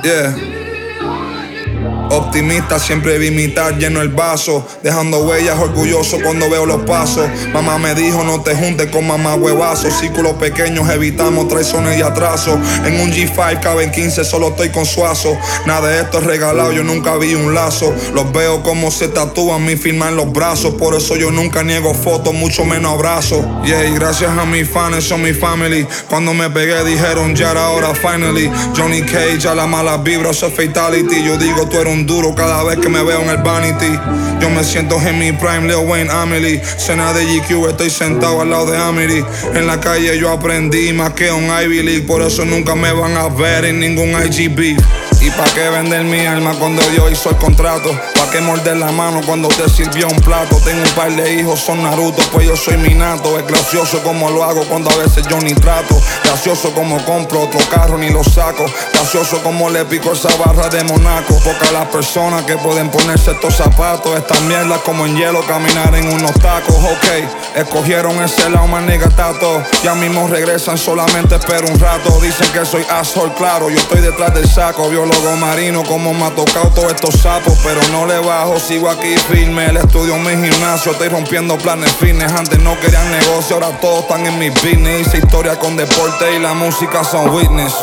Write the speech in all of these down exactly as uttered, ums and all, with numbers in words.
Yeah. Optimista, siempre vi mitad lleno el vaso, dejando huellas, orgulloso cuando veo los pasos. Mamá me dijo no te juntes con mamá huevazo. Círculos pequeños evitamos traiciones y atrasos. En un G cinco caben quince, solo estoy con Suazo. Nada de esto es regalado, yo nunca vi un lazo. Los veo como se tatúan mi firma en los brazos. Por eso yo nunca niego fotos, mucho menos abrazos. Yeah, y gracias a mis fans, son mi family. Cuando me pegué dijeron ya era hora finally. Johnny Cage a la mala vibra, eso es fatality. Yo digo tú eres un duro cada vez que me veo en el Vanity. Yo me siento en mi prime, Lil Wayne, Amelie. Cena de G Q, estoy sentado al lado de Amity. En la calle yo aprendí más que un Ivy League. Por eso nunca me van a ver en ningún I G B. ¿Y pa' qué vender mi alma cuando Dios hizo el contrato? ¿Pa' qué morder la mano cuando te sirvió un plato? Tengo un par de hijos, son Naruto, pues yo soy Minato. Es gracioso como lo hago cuando a veces yo ni trato. Gracioso como compro otro carro ni lo saco. Gracioso como le pico esa barra de Monaco. Pocas las personas que pueden ponerse estos zapatos. Estas mierdas como en hielo, caminar en unos tacos. Ok, escogieron ese lado, más nigga tato. Ya mismo regresan, solamente espero un rato. Dicen que soy asshole, claro, yo estoy detrás del saco. Biólogo marino, como me ha tocado todos estos sapos. Pero no le bajo, sigo aquí firme. El estudio en mi gimnasio, estoy rompiendo planes fitness. Antes no querían negocio, ahora todos están en mi business. Hice historia con deporte y la música son witness.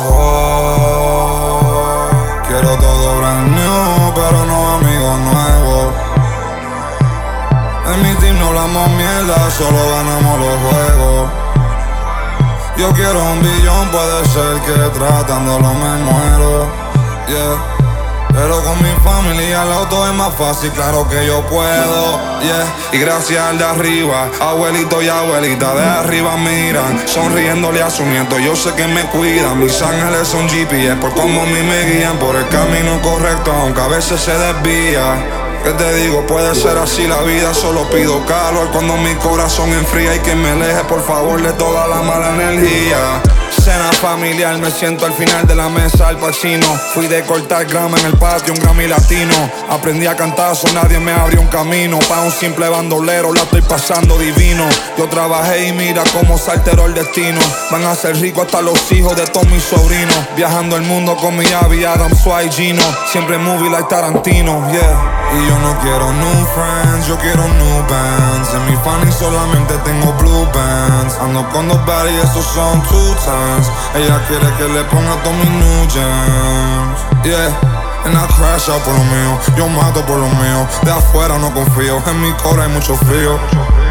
Oh, quiero todo brand new, pero no amigos nuevos. En mi team no hablamos mierda, solo ganamos los juegos. Yo quiero un billón, puede ser que tratándolo me muero. Yeah. Pero con mi familia al auto es más fácil, claro que yo puedo, yeah. Y gracias al de arriba, abuelito y abuelita de arriba miran, sonriéndole a su nieto, yo sé que me cuidan. Mis ángeles son G P S por cómo a mí me guían por el camino correcto, aunque a veces se desvía. ¿Qué te digo? Puede ser así la vida, solo pido calor cuando mi corazón enfría. Y que me aleje por favor de toda la mala energía. Cena familiar, me siento al final de la mesa al Pacino. Fui de cortar grama en el patio, un Grammy latino. Aprendí a cantazo, nadie me abrió un camino. Pa' un simple bandolero la estoy pasando divino. Yo trabajé y mira cómo se alteró el destino. Van a ser ricos hasta los hijos de todos mis sobrinos. Viajando el mundo con mi Abby, Adam, Sway, Gino. Siempre movie like Tarantino, yeah. Y yo no quiero new friends, yo quiero new bands. En mi fanny solamente tengo blue bands. Ando con dos baddies, esos son two times. Ella quiere que le ponga todos mis new gems. Yeah, and I crash out por lo mío. Yo mato por lo mío. De afuera no confío, en mi cora hay mucho frío.